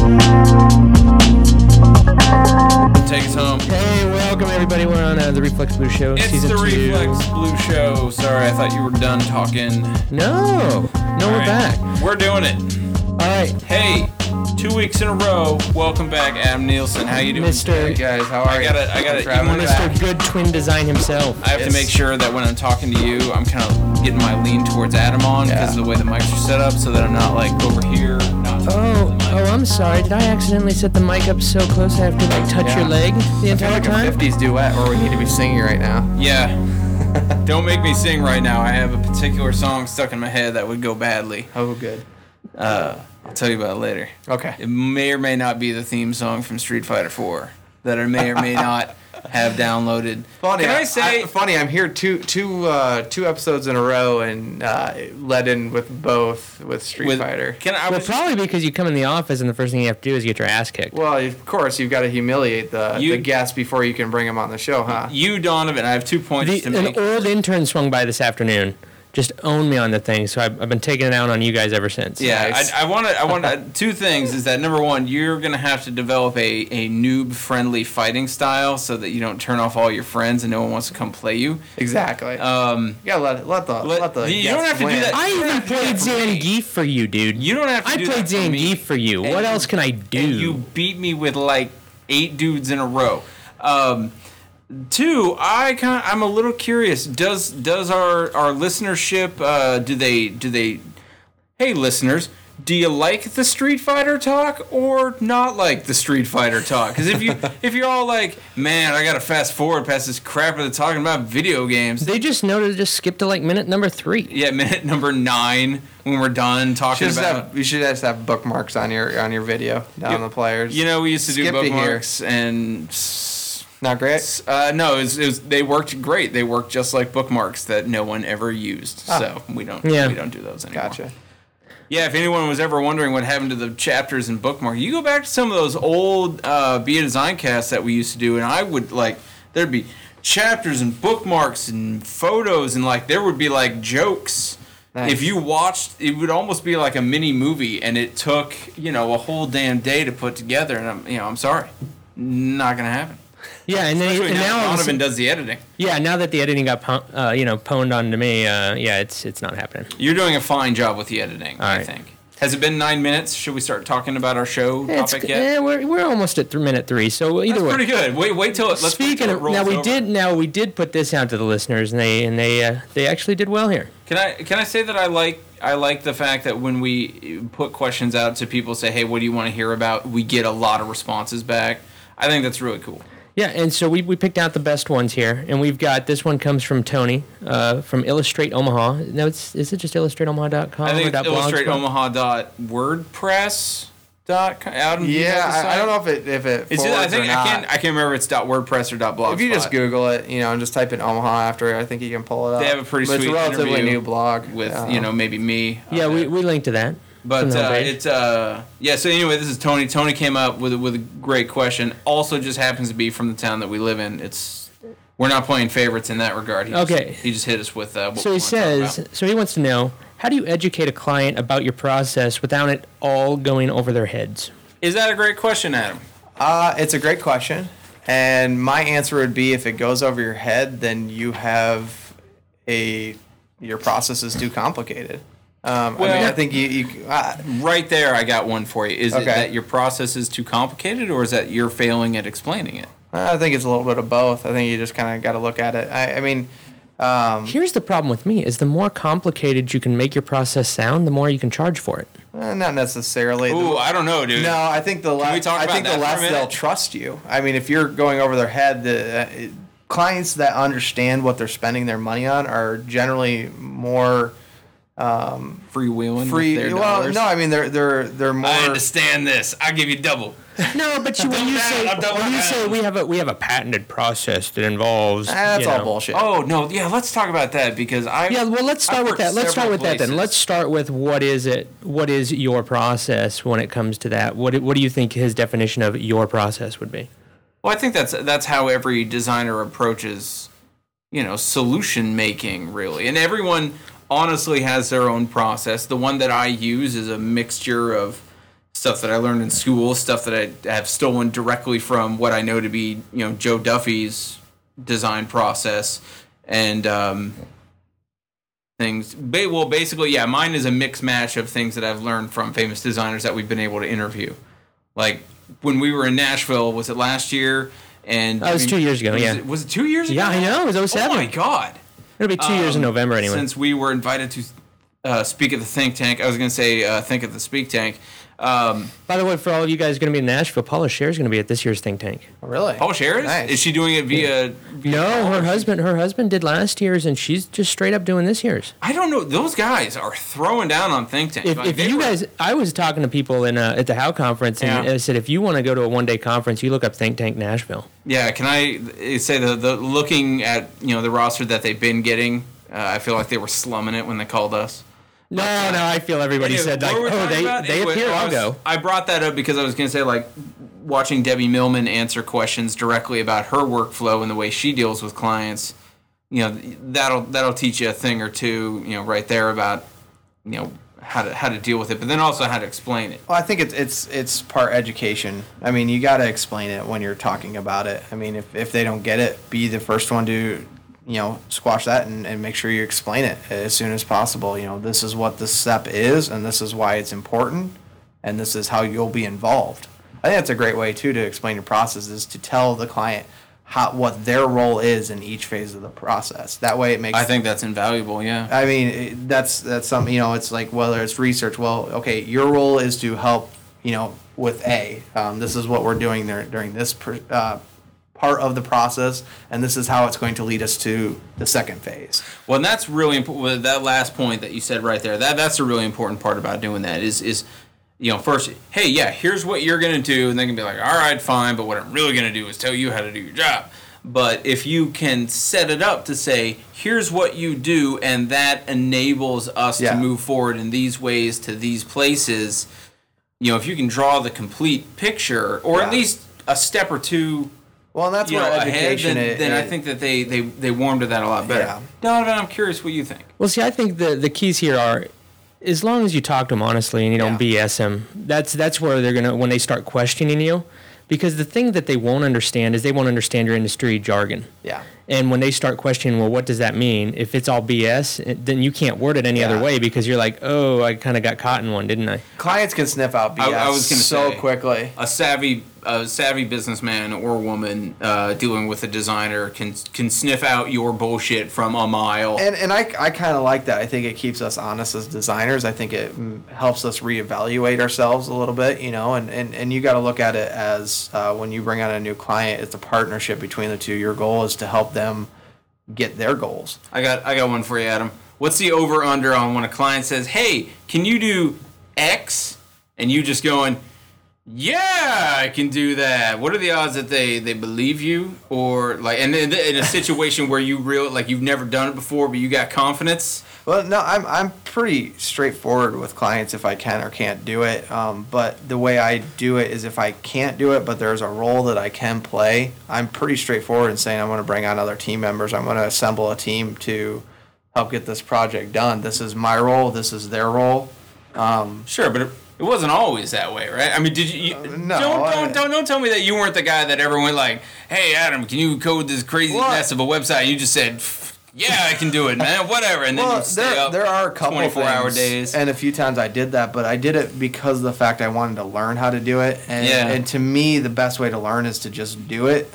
Take us home. Hey, welcome everybody. We're on the Reflex Blue Show. It's season the 2. Reflex Blue Show. Sorry, I thought you were done talking. No, we're back. We're doing it. All right, Hey, 2 weeks in a row. Welcome back, Adam Nielsen. How you doing? Mr. Hey guys, how are you? I gotta. Thanks for having me back. Mr. Good Twin Design himself. I have to make sure that when I'm talking to you, I'm kind of getting my lean towards Adam on because of the way the mics are set up, so that I'm not like over here. Oh, I'm sorry. Did I accidentally set the mic up so close I have to like touch your leg the entire like time? a 50s duet where we need to be singing right now. Yeah. Don't make me sing right now. I have a particular song stuck in my head that would go badly. Oh, good. I'll tell you about it later. Okay. It may or may not be the theme song from Street Fighter 4 that I may or may not have downloaded. Funny. Can I say? I'm here two episodes in a row and led in with both with Street Fighter. Well, probably because you come in the office and the first thing you have to do is get your ass kicked. Well, of course, you've got to humiliate the guest before you can bring him on the show, huh? You, Donovan, I have 2 points to make. An old intern swung by this afternoon. Just owned me on the thing, so I've been taking it out on you guys ever since. Yeah, Nice. I want two things. Is that number one, you're gonna have to develop a noob-friendly fighting style so that you don't turn off all your friends and no one wants to come play you. Exactly. You gotta let the you guest don't have to do win. that. I even played Zangief for you, dude. You don't have to. I do played that for me. Zangief for you. And What else can I do? And you beat me with like 8 dudes in a row. Two, I'm a little curious. Does our listenership do they? Hey, listeners, do you like the Street Fighter talk or not like the Street Fighter talk? Because if you're all like, man, I gotta fast forward past this crap of talking about video games. They just noted to just skip to like minute number 3. Yeah, minute number 9 when we're done talking about. You should just have bookmarks on your video down the players. You know, we used to do Skip to here. bookmarks and. Not great? No, they worked great. They worked just like bookmarks that no one ever used. So we don't do those anymore. Gotcha. Yeah, if anyone was ever wondering what happened to the chapters and bookmark, you go back to some of those old Be a Design casts that we used to do, and I would there'd be chapters and bookmarks and photos, and there would be jokes. Nice. If you watched, it would almost be like a mini movie, and it took a whole damn day to put together. And I'm sorry, not gonna happen. Yeah, and then Especially now all of a Donovan sudden- does the editing. Yeah, now that the editing got pwned onto me, it's not happening. You're doing a fine job with the editing, I right. think. Has it been 9 minutes? Should we start talking about our show topic yet? We're almost at minute 3, so either That's way. pretty good. Wait till it. Speaking of, we did put this out to the listeners, and they actually did well here. Can I say that I like the fact that when we put questions out to people, say, hey, what do you want to hear about? We get a lot of responses back. I think that's really cool. Yeah, and so we picked out the best ones here, and we've got this one comes from Tony from Illustrate Omaha. No, is it just illustrateomaha.com? I think it's Yeah, illustrateomaha.wordpress.com. I don't know if it It's forwards or not. I can't remember if it's .wordpress or .blogspot. If you just Google it, and just type in Omaha after, I think you can pull it up. They have a pretty But sweet it's a relatively interview new blog with maybe me. Yeah, we linked to that. But From the homepage. so anyway, this is Tony. Tony came up with a great question. Also, just happens to be from the town that we live in. We're not playing favorites in that regard. He just hit us with. What so we he says. So he wants to know, how do you educate a client about your process without it all going over their heads? Is that a great question, Adam? It's a great question, and my answer would be, if it goes over your head, then you have your process is too complicated. I think you right there, I got one for you. Is it Okay. that your process is too complicated, or is that you're failing at explaining it? I think it's a little bit of both. I think you just kind of got to look at it. Here's the problem with me, is the more complicated you can make your process sound, the more you can charge for it. Not necessarily. Ooh, I don't know, dude. No, I think the we less talk about that for a less minute? they'll trust you. I mean, if you're going over their head, the clients that understand what they're spending their money on are generally more Freewheeling free. with their Well, dollars. no, I mean they're more. I understand this. I'll give you double. No, but when you say we have a patented process that involves That's all bullshit. Oh no, yeah. Let's talk about that because let's start with that. Let's start with that then. Let's start with what is your process when it comes to that? What do you think his definition of your process would be? Well, I think that's how every designer approaches, solution making really, and everyone honestly has their own process. The one that I use is a mixture of stuff that I learned in school, stuff that I have stolen directly from what I know to be, Joe Duffy's design process, and things. Well, basically, yeah, mine is a mix match of things that I've learned from famous designers that we've been able to interview. Like when we were in Nashville, was it last year? And that was 2 years ago. Was it 2 years ago? Yeah, I know. It was 07. Oh my god! It'll be 2 years in November anyway. Since we were invited to speak at the think tank, I was going to say think at the speak tank. By the way, for all of you guys going to be in Nashville, Paula Scher is going to be at this year's think tank. Oh, really? Paula Scher? Nice. Is she doing it via No, her husband did last year's, and she's just straight up doing this year's. I don't know. Those guys are throwing down on think tank. If you guys, I was talking to people at the Howe conference, and I said, if you want to go to a one-day conference, you look up Think Tank Nashville. Yeah, can I say the looking at the roster that they've been getting, I feel like they were slumming it when they called us. No, I feel everybody said like, they appear. I'll go. I brought that up because I was going to say like watching Debbie Millman answer questions directly about her workflow and the way she deals with clients. That'll teach you a thing or two. Right there about how to deal with it, but then also how to explain it. Well, I think it's part education. I mean, you got to explain it when you're talking about it. I mean, if they don't get it, be the first one to squash that and make sure you explain it as soon as possible. This is what this step is, and this is why it's important, and this is how you'll be involved. I think that's a great way, too, to explain your process, is to tell the client what their role is in each phase of the process. That way it makes... I think that's invaluable, yeah. I mean, that's something, it's like whether it's research, well, okay, your role is to help, with A. This is what we're doing during this part of the process, and this is how it's going to lead us to the second phase. Well, and that's really important. That last point that you said right there, that's a really important part about doing that is first, hey, yeah, here's what you're going to do, and they can be like, all right, fine, but what I'm really going to do is tell you how to do your job. But if you can set it up to say, here's what you do, and that enables us to move forward in these ways to these places, if you can draw the complete picture, or at least a step or two. Well, and that's where education ahead, then I think that they warm to that a lot better. Yeah. Donovan, I'm curious what you think. Well, see, I think the keys here are, as long as you talk to them honestly and you don't BS them, that's where they're gonna, when they start questioning you, because the thing that they won't understand is they won't understand your industry jargon. Yeah. And when they start questioning, well, what does that mean? If it's all BS, then you can't word it any other way, because you're like, oh, I kind of got caught in one, didn't I? Clients can sniff out BS I was gonna say, quickly. A savvy businessman or woman dealing with a designer can sniff out your bullshit from a mile. And I kind of like that. I think it keeps us honest as designers. I think it helps us reevaluate ourselves a little bit, and you got to look at it as when you bring on a new client, it's a partnership between the two. Your goal is to help them get their goals. I got one for you, Adam. What's the over-under on when a client says, hey, can you do X? And you just going, yeah, I can do that. What are the odds that they believe you, or like, and in a situation where you've never done it before, but you got confidence? Well, no, I'm pretty straightforward with clients if I can or can't do it. But the way I do it is if I can't do it, but there's a role that I can play, I'm pretty straightforward in saying I'm going to bring on other team members. I'm going to assemble a team to help get this project done. This is my role. This is their role. Sure, but it wasn't always that way, right? I mean, did you? No. Don't tell me that you weren't the guy that ever went like, "Hey, Adam, can you code this crazy mess of a website?" And you just said, "Yeah, I can do it, man. Whatever." And then you stay up. There are a couple 24-hour days, and a few times I did that, but I did it because of the fact I wanted to learn how to do it. And to me, the best way to learn is to just do it.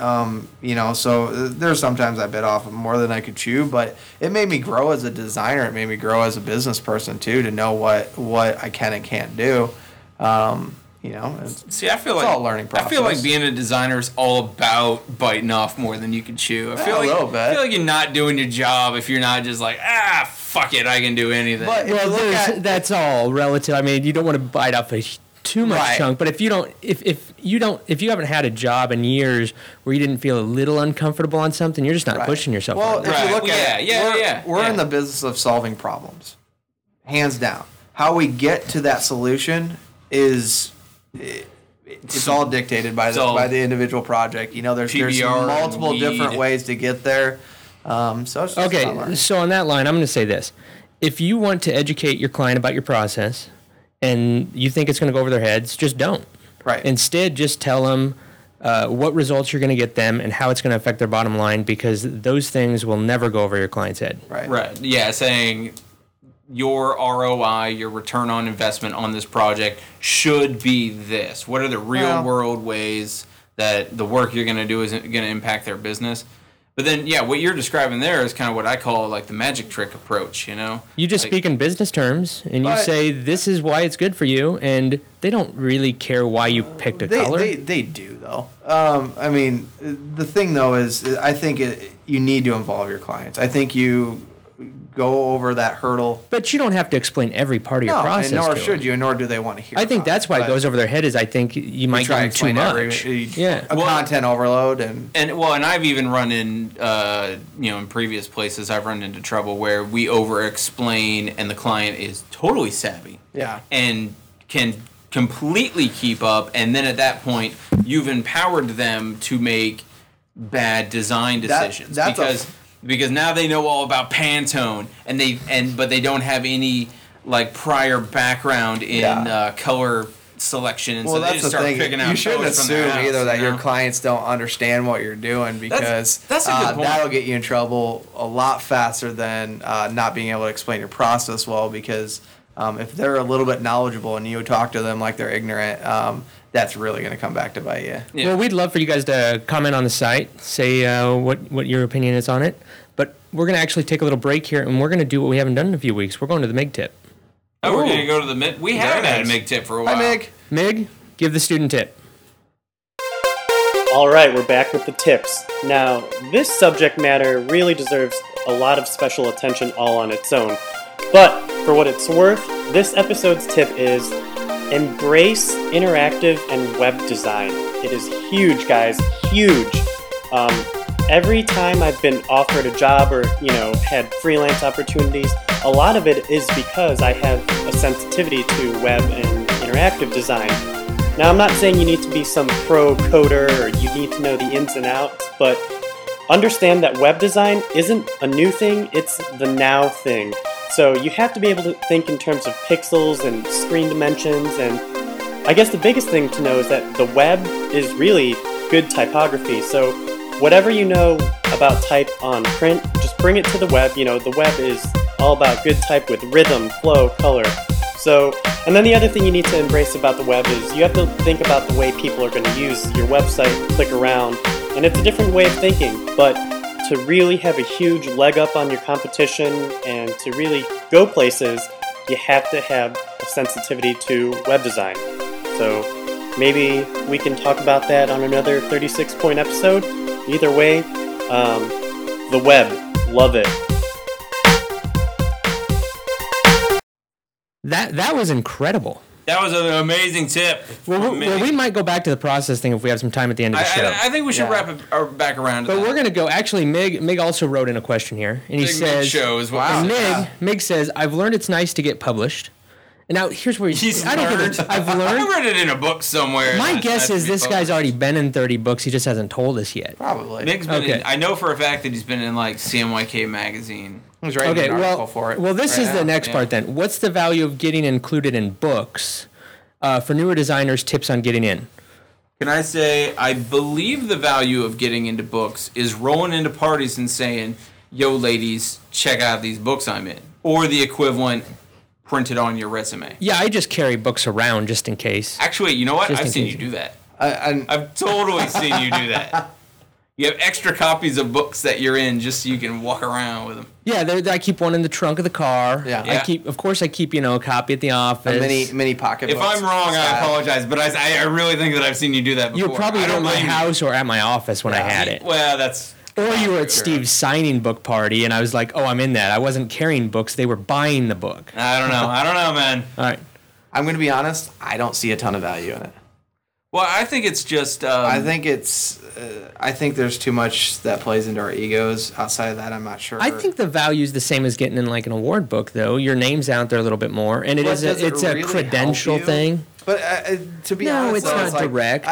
So there's sometimes I bit off more than I could chew, but it made me grow as a designer. It made me grow as a business person too, to know what I can and can't do. See, I feel like it's all a learning process. I feel like being a designer is all about biting off more than you can chew. I feel like you're not doing your job if you're not just like, fuck it, I can do anything. But that's all relative. I mean, you don't want to bite off too much chunk, but if you haven't had a job in years where you didn't feel a little uncomfortable on something, you're just not pushing yourself. Well, on if you look at it, we're in the business of solving problems, hands down. How we get to that solution is it's all dictated by the individual project. There's multiple different ways to get there. So it's just okay. So on that line, I'm going to say this: if you want to educate your client about your process, and you think it's going to go over their heads, just don't. Right. Instead, just tell them what results you're going to get them and how it's going to affect their bottom line, because those things will never go over your client's head. Right. Yeah, saying your ROI, your return on investment on this project should be this. What are the real world ways that the work you're going to do is going to impact their business? But then, yeah, what you're describing there is kind of what I call like the magic trick approach, you know? You just speak in business terms, and you say, this is why it's good for you, and they don't really care why you picked a color. They do, though. I mean, the thing, though, is I think you need to involve your clients. I think you go over that hurdle. But you don't have to explain every part of your process. And nor should you, nor do they want to hear. I think that's why it goes over their head. Is I think you might give them too much. Content overload and I've even run in in previous places I've run into trouble where we over explain and the client is totally savvy. Yeah. And can completely keep up, and then at that point you've empowered them to make bad design decisions because now they know all about Pantone, but they don't have any like prior background in color selection, and so they just start picking out. You shouldn't assume either that your clients don't understand what you're doing, because that's a good point. That'll get you in trouble a lot faster than not being able to explain your process well. Because if they're a little bit knowledgeable and you talk to them like they're ignorant, that's really going to come back to bite you. Yeah. Well, we'd love for you guys to comment on the site, say what your opinion is on it. But we're going to actually take a little break here, and we're going to do what we haven't done in a few weeks. We're going to the MIG tip. Oh, we're going to go to the MIG. We haven't had a MIG tip for a while. Hi, MIG. MIG, give the student tip. All right, we're back with the tips. Now, this subject matter really deserves a lot of special attention all on its own. But for what it's worth, this episode's tip is embrace interactive and web design. It is huge, guys, huge. Every time I've been offered a job or, had freelance opportunities, a lot of it is because I have a sensitivity to web and interactive design. Now, I'm not saying you need to be some pro coder or you need to know the ins and outs, but understand that web design isn't a new thing, it's the now thing. So you have to be able to think in terms of pixels and screen dimensions, and I guess the biggest thing to know is that the web is really good typography. So whatever you know about type on print, just bring it to the web. The web is all about good type with rhythm, flow, color. So, and then the other thing you need to embrace about the web is you have to think about the way people are going to use your website, click around, and it's a different way of thinking. But to really have a huge leg up on your competition and to really go places, you have to have a sensitivity to web design. So maybe we can talk about that on another 36-point episode. Either way, the web, love it. That was incredible. That was an amazing tip. Well, we might go back to the process thing if we have some time at the end of the show. I think we should wrap it back around to that. But we're going to go... Actually, Mig also wrote in a question here. And he says... Mig says, I've learned it's nice to get published. And now, here's where I've learned. I read it in a book somewhere. My guess is this guy's already been in 30 books. He just hasn't told us yet. Probably. Mig's been in, I know for a fact that he's been in, like, CMYK magazine. He's writing an article for it. Well, this is the next part then. What's the value of getting included in books for newer designers, tips on getting in? Can I say, I believe the value of getting into books is rolling into parties and saying, yo, ladies, check out these books I'm in. Or the equivalent printed on your resume. Yeah, I just carry books around just in case. Actually, you know what? I've seen you do that. I've totally seen you do that. You have extra copies of books that you're in just so you can walk around with them. Yeah, I keep one in the trunk of the car. Yeah. I keep a copy at the office. A mini pocket. If I'm wrong, I apologize, but I really think that I've seen you do that before. You were probably at my house or at my office when I had it. Well, that's... Or you were at Steve's signing book party, and I was like, oh, I'm in that. I wasn't carrying books. They were buying the book. I don't know, man. All right. I'm going to be honest. I don't see a ton of value in it. Well, I think it's just... I think there's too much that plays into our egos. Outside of that, I'm not sure. I think the value is the same as getting in like an award book, though. Your name's out there a little bit more, and it's really a credential thing. But to be honest, it's not direct.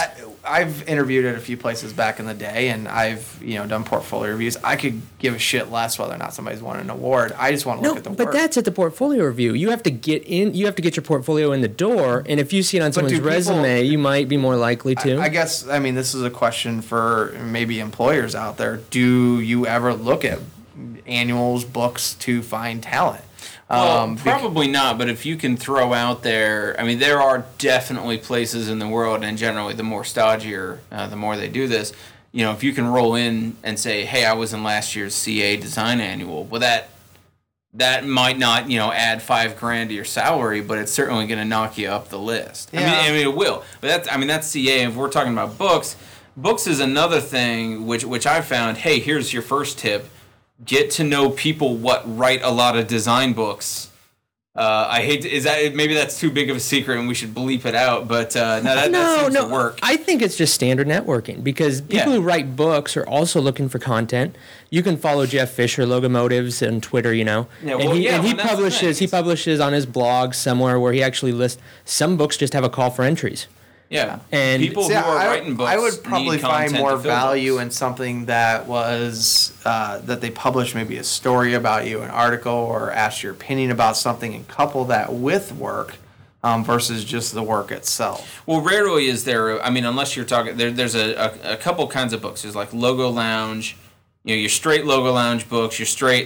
I've interviewed at a few places back in the day, and I've done portfolio reviews. I could give a shit less whether or not somebody's won an award. I just want to look at the work. But that's at the portfolio review. You have to get in. You have to get your portfolio in the door, and if you see it on someone's resume, you might be more likely to. I guess. I mean, this is a question for maybe employers out there. Do you ever look at annuals, books to find talent? Well, probably not, but if you can throw out there, I mean, there are definitely places in the world, and generally the more stodgier, the more they do this, if you can roll in and say, hey, I was in last year's CA Design Annual, well, that might not, add $5,000 to your salary, but it's certainly going to knock you up the list. Yeah. I mean, it will. But that's CA. If we're talking about books is another thing which I found, hey, here's your first tip. Get to know people what write a lot of design books. I hate to, maybe that's too big of a secret and we should bleep it out, but that seems to work. I think it's just standard networking because people who write books are also looking for content. You can follow Jeff Fisher, Logomotives, on Twitter, he publishes on his blog somewhere where he actually lists some books just have a call for entries. Yeah, and people who are writing books, I would probably find more value books. in something that was that they published maybe a story about you, an article, or asked your opinion about something, and couple that with work versus just the work itself. Well, rarely is there. I mean, unless you're talking, there's a couple kinds of books. There's like Logo Lounge, your straight Logo Lounge books. Your straight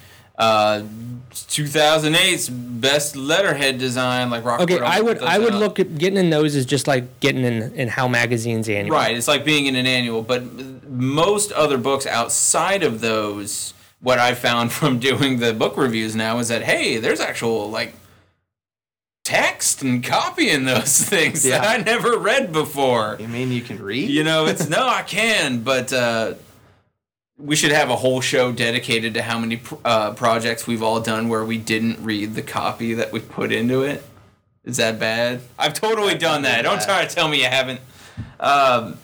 2008's best letterhead design, like Rockford. Okay, I would look at getting in those is just like getting in How Magazine's annual. Right, it's like being in an annual. But most other books outside of those, what I found from doing the book reviews now is that, hey, there's actual text and copy in those things that I never read before. You mean you can read? I can, but. We should have a whole show dedicated to how many projects we've all done where we didn't read the copy that we put into it. Is that bad? I've totally done that. Don't try to tell me you haven't. I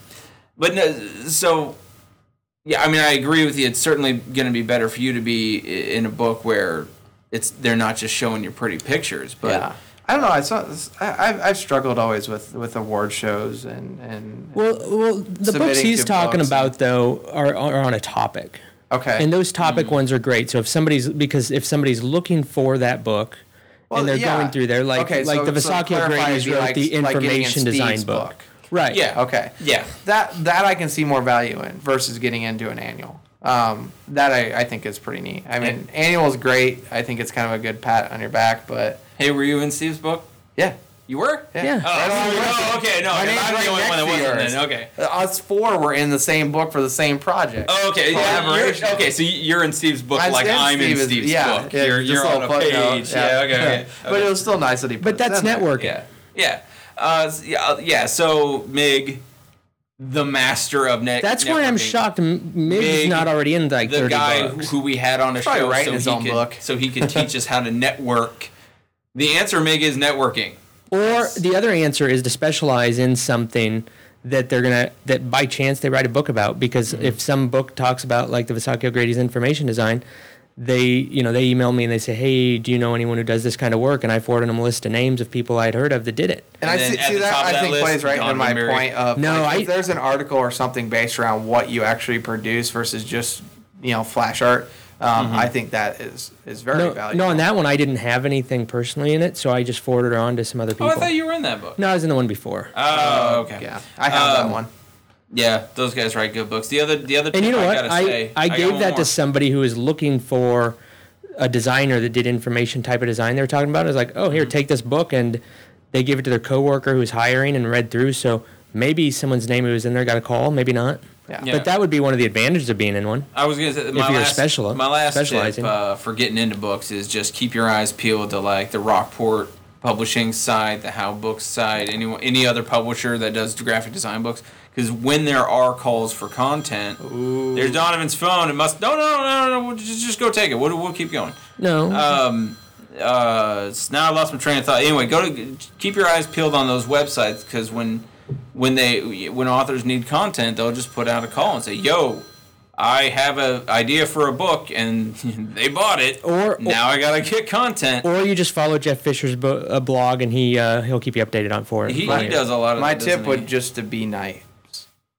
agree with you. It's certainly going to be better for you to be in a book where they're not just showing you pretty pictures. But yeah. I don't know. I've struggled always with award shows and well, the books he's talking about though are on a topic. Okay. And those topic ones are great. So if somebody's looking for that book and they're going through there, the Visacchio Grady's wrote the information design book. Right. Yeah. Okay. Yeah. That I can see more value in versus getting into an annual. That I think is pretty neat. I mean, annual is great. I think it's kind of a good pat on your back, but. Hey, were you in Steve's book? Yeah. You were? Yeah. Oh, okay. No, I'm the only one that wasn't then. Okay. Us four were in the same book for the same project. Oh, okay. Okay, so you're in Steve's book I'm in Steve's book. Yeah, you're on a page. Yeah, okay. But it was still nice that he put But that's networking. Yeah. So, Mig, the master of networking. That's why I'm shocked Mig is not already in 30 the guy books. who we had on a show writing his own book. So he could teach us how to network. The answer, Mig, is networking. Or the other answer is to specialize in something that that by chance they write a book about. Because if some book talks about the Visacchio Grady's information design, they email me and they say, hey, do you know anyone who does this kind of work? And I forwarded them a list of names of people I'd heard of that did it. And I see that I think plays right into my point of if there's an article or something based around what you actually produce versus just flash art. I think that is very valuable. No, in that one I didn't have anything personally in it, so I just forwarded it on to some other people. Oh, I thought you were in that book. No, I was in the one before. Oh, okay. Yeah, I have that one. Yeah, those guys write good books. The other and you know what? I gave that to somebody who was looking for a designer that did information type of design they were talking about. I was like, oh, here, take this book, and they gave it to their coworker who's hiring and read through. So maybe someone's name who was in there got a call, maybe not. Yeah. But that would be one of the advantages of being in one. I was going to say, my last tip for getting into books is just keep your eyes peeled to the Rockport publishing side, the How Books side, any other publisher that does graphic design books. Because when there are calls for content, there's Donovan's phone. It must no. Just go take it. We'll keep going. No. Now I lost my train of thought. Anyway, keep your eyes peeled on those websites because when authors need content, they'll just put out a call and say, "Yo, I have an idea for a book," and they bought it. Now I gotta get content. Or you just follow Jeff Fisher's blog, and he'll keep you updated on for it. He does a lot of. My that, tip would just to be nice.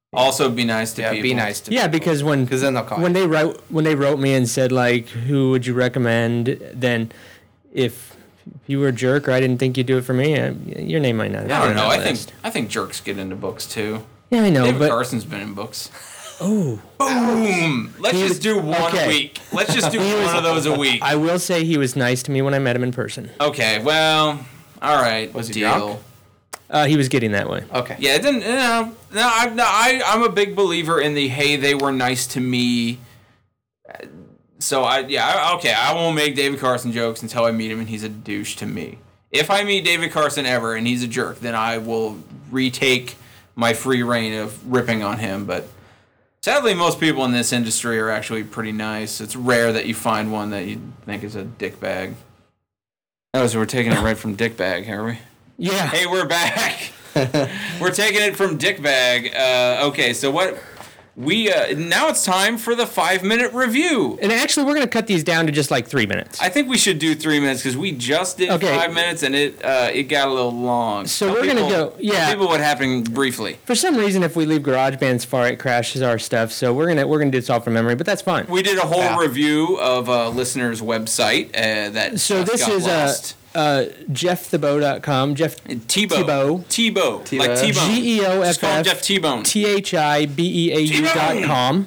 Also, be nice to Yeah, people. be nice to Yeah, people. because then they'll call when you. they wrote me and said like, who would you recommend? Then if you were a jerk or I didn't think you'd do it for me, your name might not. I have don't been on know. that I think jerks get into books too. Yeah, I know, David but Carson's been in books. oh, Boom! Let's just do one okay. week. Let's just do one of those a week. I will say he was nice to me when I met him in person. Okay, well, all right. Was he deal. drunk? He was getting that way. Okay. Yeah, it didn't. I'm a big believer in the hey, they were nice to me. So I won't make David Carson jokes until I meet him and he's a douche to me. If I meet David Carson ever and he's a jerk, then I will retake my free reign of ripping on him. But sadly, most people in this industry are actually pretty nice. It's rare that you find one that you think is a dickbag. Oh, so we're taking it right from dickbag, are we? Yeah. Hey, we're back. We're taking it from dickbag. Okay, so what we now it's time for the 5-minute review. And actually, we're going to cut these down to just like 3 minutes. I think we should do 3 minutes because we just did 5 minutes and it got a little long. So Tell we're going to people- go. Yeah. Tell people what happened briefly. For some reason, if we leave GarageBand Safari, it crashes our stuff. So we're gonna do this all from memory, but that's fine. We did a whole Yeah. review of a listener's website that So just this got is lost. JeffThibault.com. Jeff Tebow. Tebow. Like T-Bone. Just call him Jeff T-Bone. THIBEAU.com.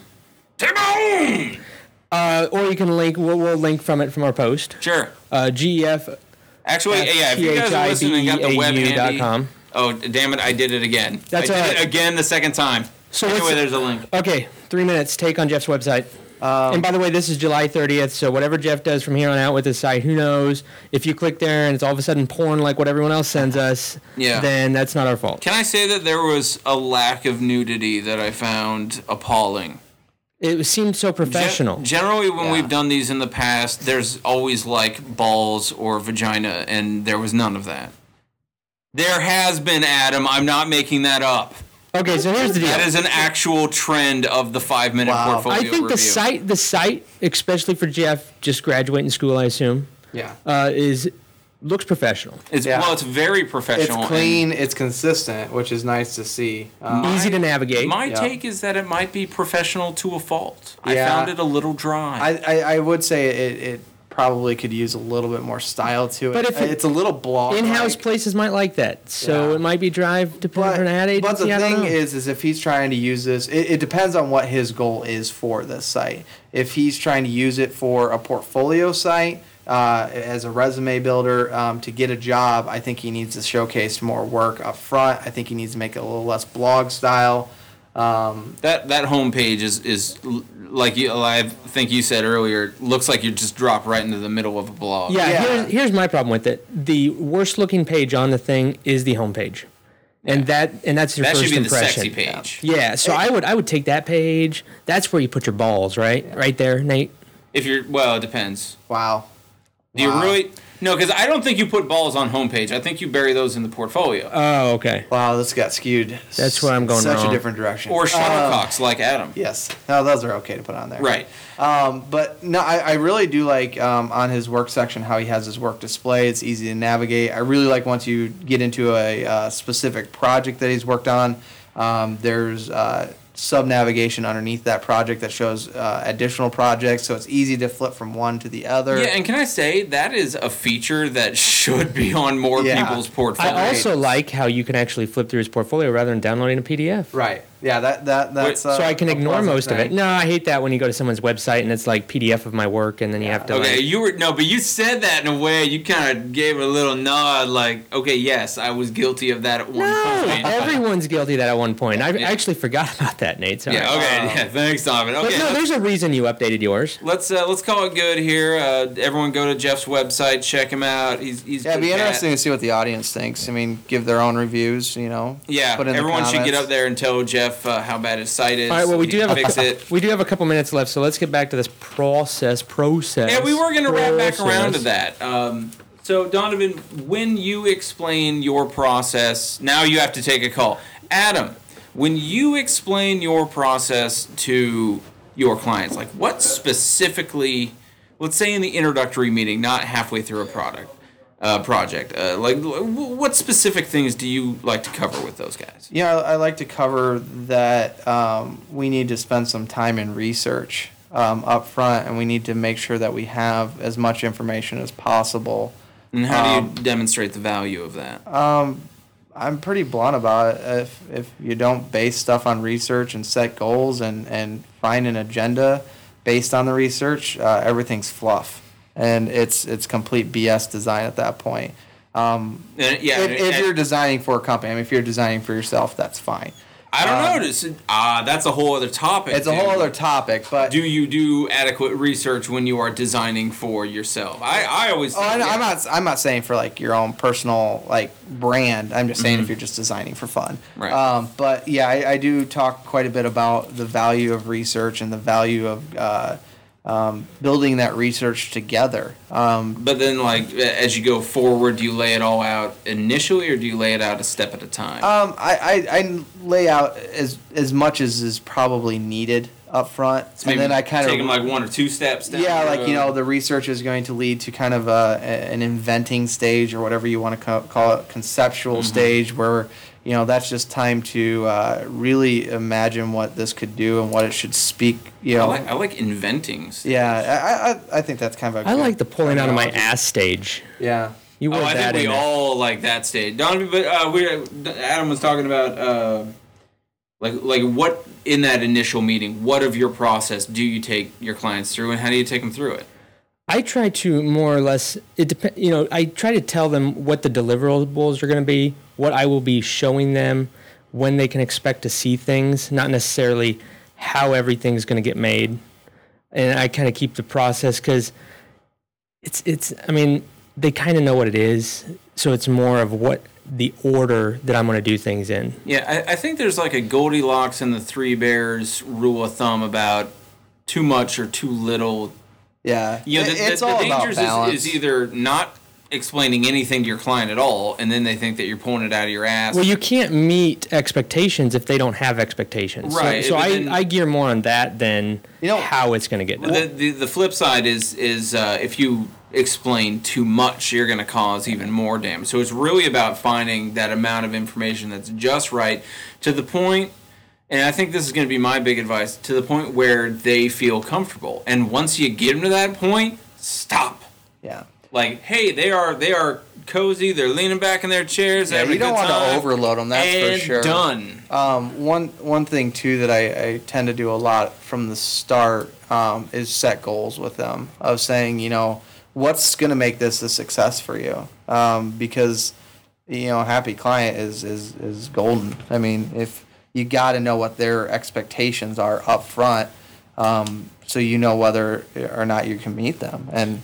T-Bone! Or you can link. We'll link from it from our post. Sure. GEF. Actually, yeah, if you guys are listening and got the web handy. THIBEAU.com. Oh, damn it, I did it again. That's I all did right. it again the second time. So anyway, let's- there's a link. Okay, 3 minutes. Take on Jeff's website. And by the way, this is July 30th, so whatever Jeff does from here on out with his site, who knows? If you click there and it's all of a sudden porn like what everyone else sends us, Yeah. then that's not our fault. Can I say that there was a lack of nudity that I found appalling? It seemed so professional. Generally, when Yeah. we've done these in the past, there's always like balls or vagina, and there was none of that. There has been, Adam. I'm not making that up. Okay, so here's the deal. That is an actual trend of the 5-minute Wow. portfolio I think review. the site, especially for Jeff, just graduating school, I assume, Yeah. looks professional. It's, Yeah. Well, it's very It's professional. clean. It's consistent, which is nice to see. Easy to navigate. My Yeah. take is that it might be professional to a fault. I Yeah. found it a little dry. I would say it probably could use a little bit more style to it. But if it- it's a little blog. In-house places might like that, so Yeah. it might be drive depending on an ad agency. But the I don't thing know. is if he's trying to use this, it depends on what his goal is for this site. If he's trying to use it for a portfolio site, as a resume builder, to get a job, I think he needs to showcase more work up front. I think he needs to make it a little less blog style. That homepage is like I think you said earlier, looks like you just drop right into the middle of a blog. Yeah, Yeah. Here's my problem with it. The worst looking page on the thing is the homepage. And that's your that first should be impression. the sexy page. Yeah, so I would take that page. That's where you put your balls, right? Right there, Nate. If you're it depends. Wow. Do you Wow. really? No, because I don't think you put balls on homepage. I think you bury those in the portfolio Oh, okay. Wow, this got skewed. That's where I'm going Such wrong. a different direction. or shuttlecocks like Adam. Yes. No, those are okay to put on there. Right. But no, I really do like on his work section how he has his work display. It's easy to navigate. I really like once you get into a specific project that he's worked on, there's sub-navigation underneath that project that shows additional projects, so it's easy to flip from one to the other. Yeah, and can I say that is a feature that should be on more Yeah. people's portfolios. I also like how you can actually flip through his portfolio rather than downloading a PDF. Right. Yeah, that's So I can a ignore pleasant most of it. thing. No, I hate that when you go to someone's website and it's like PDF of my work, and then you have to. Okay, like, but you said that in a way. You kind of gave a little nod, like, okay, yes, I was guilty of that at one no, point. everyone's guilty of that at one point. I Yeah. actually forgot about that, Nate. Sorry. Yeah. Okay. Yeah. Thanks, Donovan. But Okay. no, there's a reason you updated yours. Let's call it good here. Everyone go to Jeff's website, check him out. He's Yeah, it'd be good cat. interesting to see what the audience thinks. I mean, give their own reviews, you know. Yeah, Put in the everyone should get comments. up there and tell Jeff how bad his site is. All right. Well, we so do he have can fix it. we do have a couple minutes left, so let's get back to this process. Yeah, we were going to wrap back around to Process. that. So, Donovan, when you explain your process, now you have to take a call. Adam, when you explain your process to your clients, like what specifically, let's say in the introductory meeting, not halfway through a product, project? What specific things do you like to cover with those guys? Yeah, I like to cover that we need to spend some time in research up front, and we need to make sure that we have as much information as possible. And how do you demonstrate the value of that? I'm pretty blunt about it. If you don't base stuff on research and set goals and find an agenda based on the research, everything's fluff. And it's complete BS design at that point. If you're designing for a company, I mean, if you're designing for yourself, that's fine. I don't know. That's a whole other topic. It's a whole other topic, but do you do adequate research when you are designing for yourself? I always. I'm not saying for like your own personal like brand. I'm just saying if you're just designing for fun. Right. But yeah, I do talk quite a bit about the value of research and the value of building that research together. But then, like, as you go forward, do you lay it all out initially, or do you lay it out a step at a time? I lay out as much as is probably needed up front, So and then I kind of take them like 1 or 2 steps down. Yeah, the like road. the research is going to lead to kind of an inventing stage or whatever you want to call it, conceptual stage where. That's just time to really imagine what this could do and what it should speak. I like inventing stuff. Yeah, I think that's kind of. I like the pulling out of my ass stage. Yeah. You were I that think we in it. all like that stage. Donovan, but Adam was talking about like what in that initial meeting. What of your process do you take your clients through, and how do you take them through it? I try to more or less. I try to tell them what the deliverables are going to be, what I will be showing them, when they can expect to see things, not necessarily how everything's going to get made. And I kind of keep the process because it's. I mean, they kind of know what it is, so it's more of what the order that I'm going to do things in. Yeah, I think there's like a Goldilocks and the Three Bears rule of thumb about too much or too little. Yeah, the all dangers about balance. is either not explaining anything to your client at all, and then they think that you're pulling it out of your ass. Well, you can't meet expectations if they don't have expectations. Right. So I gear more on that than how it's going to get done. The flip side is if you explain too much, you're going to cause even more damage. So it's really about finding that amount of information that's just right to the point. And I think this is going to be my big advice, to the point where they feel comfortable. And once you get them to that point, stop. Yeah. Like, hey, they are cozy. They're leaning back in their chairs. Yeah, you don't want to overload them. That's and for sure. Done. One thing too that I tend to do a lot from the start is set goals with them of saying, what's going to make this a success for you, because a happy client is golden. I mean, if you got to know what their expectations are up front, so you know whether or not you can meet them. And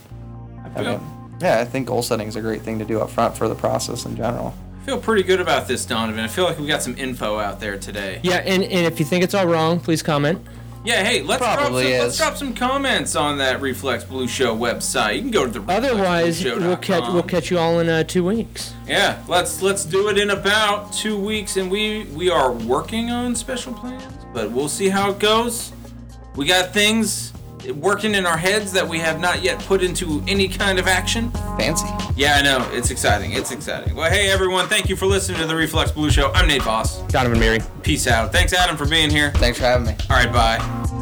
I think goal setting is a great thing to do up front for the process in general. I feel pretty good about this, Donovan. I feel like we got some info out there today. Yeah, and if you think it's all wrong, please comment. Yeah, hey, let's drop some comments on that Reflex Blue Show website. You can go to the Otherwise, we'll catch you all in 2 weeks. Yeah, let's do it in about 2 weeks, and we are working on special plans, but we'll see how it goes. We got things working in our heads that we have not yet put into any kind of action. Fancy. Yeah, I know. It's exciting. Well, hey, everyone. Thank you for listening to the Reflex Blue Show. I'm Nate Voss. Donovan Beery. Peace out. Thanks, Adam, for being here. Thanks for having me. All right, bye.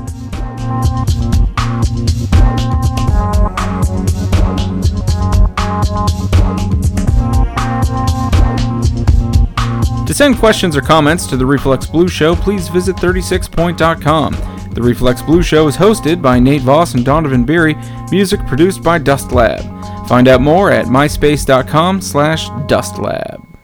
To send questions or comments to the Reflex Blue Show, please visit 36point.com. The Reflex Blue Show is hosted by Nate Voss and Donovan Beery, music produced by Dust Lab. Find out more at myspace.com/dustlab.